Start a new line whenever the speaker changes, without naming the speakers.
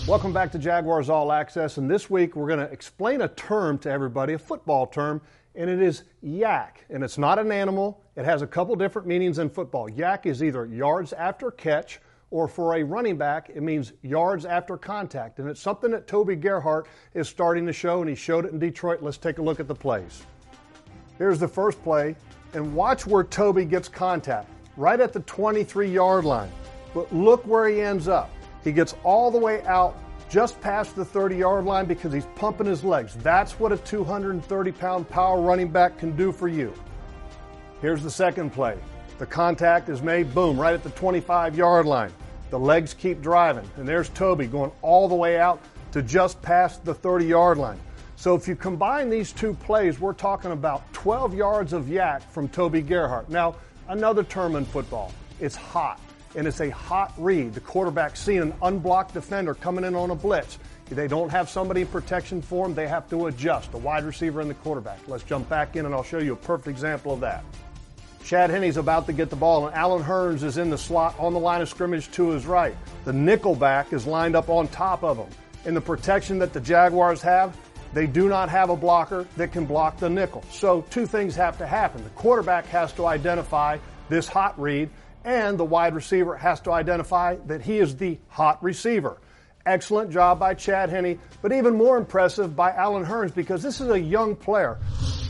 Welcome back to Jaguars All Access, and this week we're going to explain a term to everybody, a football term, and it is yak. And it's not an animal. It has a couple different meanings in football. Yak is either yards after catch, or for a running back, it means yards after contact. And it's something that Toby Gerhart is starting to show, and he showed it in Detroit. Let's take a look at the plays. Here's the first play, and watch where Toby gets contact, right at the 23-yard line. But look where he ends up. He gets all the way out just past the 30-yard line because he's pumping his legs. That's what a 230-pound power running back can do for you. Here's the second play. The contact is made, boom, right at the 25-yard line. The legs keep driving, and there's Toby going all the way out to just past the 30-yard line. So if you combine these two plays, we're talking about 12 yards of yak from Toby Gerhart. Now, another term in football, it's hot, and it's a hot read. The quarterback seeing an unblocked defender coming in on a blitz. They don't have somebody in protection for them. They have to adjust, the wide receiver and the quarterback. Let's jump back in, and I'll show you a perfect example of that. Chad Henne's about to get the ball, and Allen Hurns is in the slot on the line of scrimmage to his right. The nickel back is lined up on top of him. In the protection that the Jaguars have, they do not have a blocker that can block the nickel. So two things have to happen. The quarterback has to identify this hot read, and the wide receiver has to identify that he is the hot receiver. Excellent job by Chad Henne, but even more impressive by Allen Hurns because this is a young player.